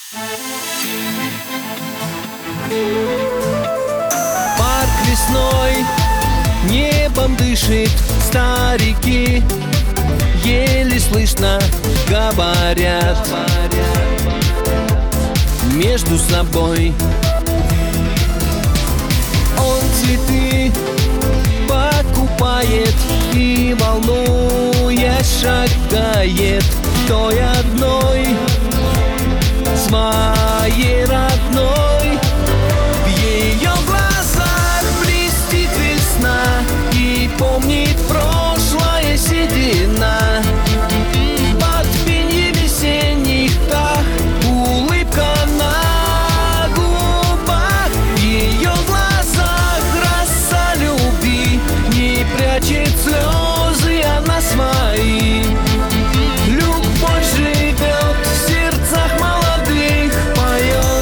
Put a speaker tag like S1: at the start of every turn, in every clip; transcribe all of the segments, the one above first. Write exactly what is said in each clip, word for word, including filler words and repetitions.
S1: Парк лесной небом дышит, старики еле слышно говорят между собой. Он цветы покупает и, волнуясь, шагает той одной, своей родной. В ее глазах блестит весна и помнит прошлое седина. Под пенье весенних дах улыбка на губах. В ее глазах роса любви, не прячет слезы она свои. Любовь живет в сердцах молодых, поет.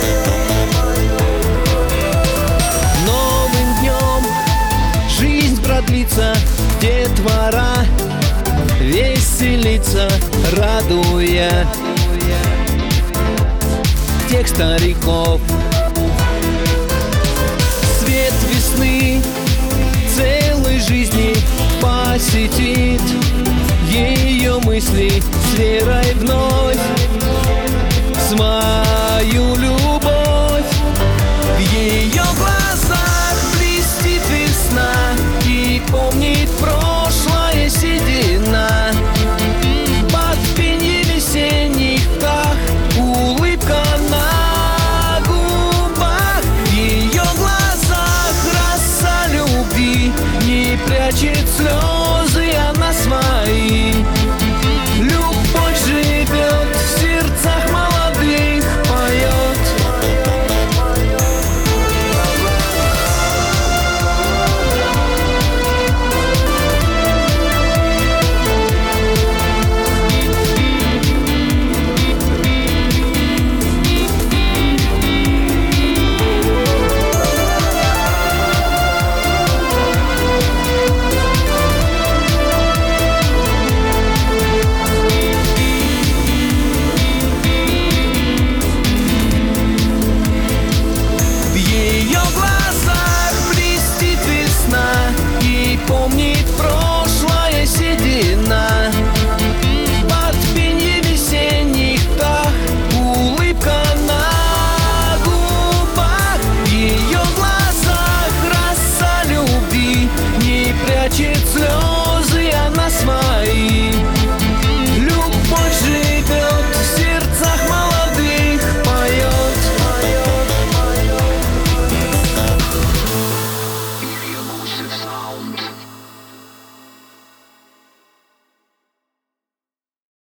S1: Новым днем жизнь продлится, детвора веселится, радуя тех стариков. Свет весны целой жизни посетит ее мысли с верой вновь.